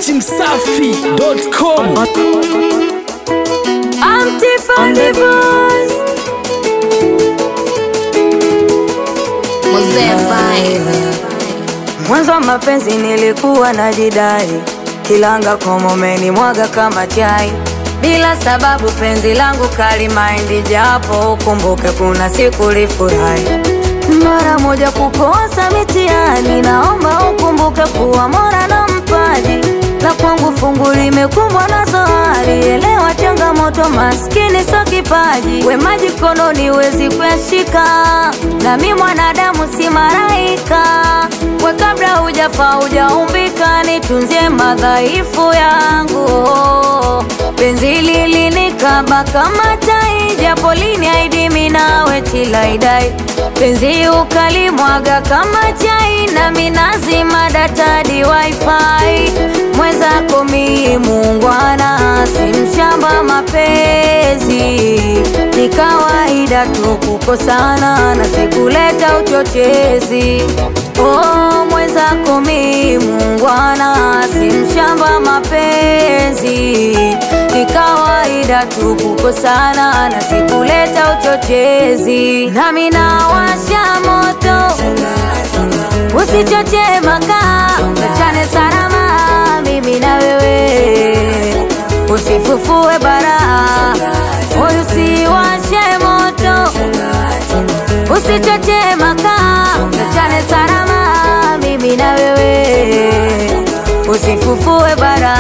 dachimsafi.com. I'm Tiffany Voice. Mwanzo mapenzi nilikuwa najidai, kilanga komomeni mwaga kama chai. Bila sababu penzi langu kali mind, japo ukumbuke kuna siku lifurahi. Mara moja kukosa mitihani, naomba ukumbuke kuwa Mola na mpaji. La kwangu fungu limekumbwa na zohari, elewa changamoto maskini so kipaji. We maji kononi wezi kuyashika, na mi mwanadamu si malaika. We kabla hujafa hujaumbika, nitunzie madhaifu yangu. Penzi lilinikaba kama tai, japo liniahidi mimi nawe tilaidai. Penzi ukalimwaga kama chai, na mimi nazima data di wifi. Mwenzako mimi muungwana, si mshamba mapenzi. Ni kawaida tu kukosana, na sikuleta uchochezi. Oh, mwenzako mimi muungwana, si mshamba mapenzi. Ni kawaida tu kukosana, na sikuleta uchochezi. Nami nawasha moto, usichoche makaa, tuachane salama mimi na wewe. Usifufue bara, usiwashe moto, usichoche makaa, tuachane salama mimi na wewe. Usifufue bara.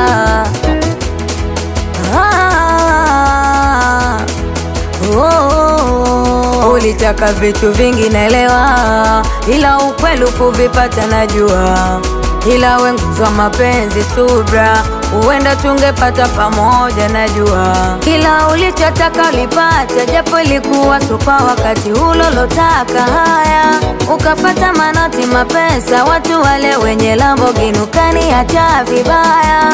Ulitaka vitu vingi naelewa, ila ukweli kuvipata najua. Ila wenguzwa mapenzi subra, huenda tungepata pamoja najua. Kila ulichotaka ulipata, japo ilikuwa supa wakati ulolotaka. Haya, ukafata manoti mapesa, watu wale wenye Lamborghini ukaniacha vibaya.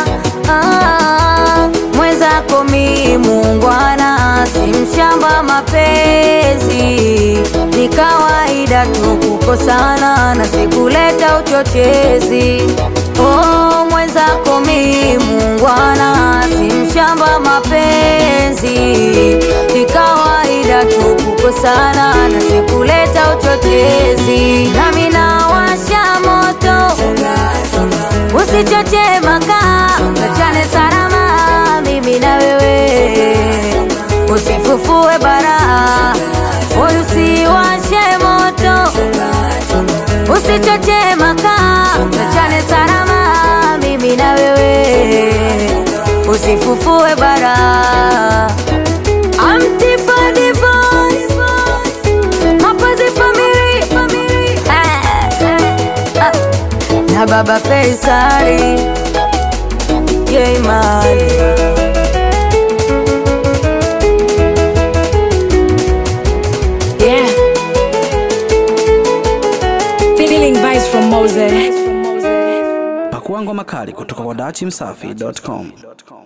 Mwenzako mimi muungwana, si mshamba mapenzi. Ni kawaida tu kukosana, na sikuleta uchochezi. Oh, mwenzako mimi muungwana, si mshamba mapenzi. Ni kawaida tu kukosana, na sikuleta uchochezi. Nami nawasha moto, usichoche makaa, tuachane salama mimi na wewe. Usifufue bara, usiwashe moto, usichoche makaa, tuachane salama mimi na wewe. Usifufue bara. I'm Tiffany Voice, mapenzi family, na baba Faisali, yeah man. Yeah. Feeling vibes from Mose. Pakua ngoma kali kutoka kwa dachimsafi.com.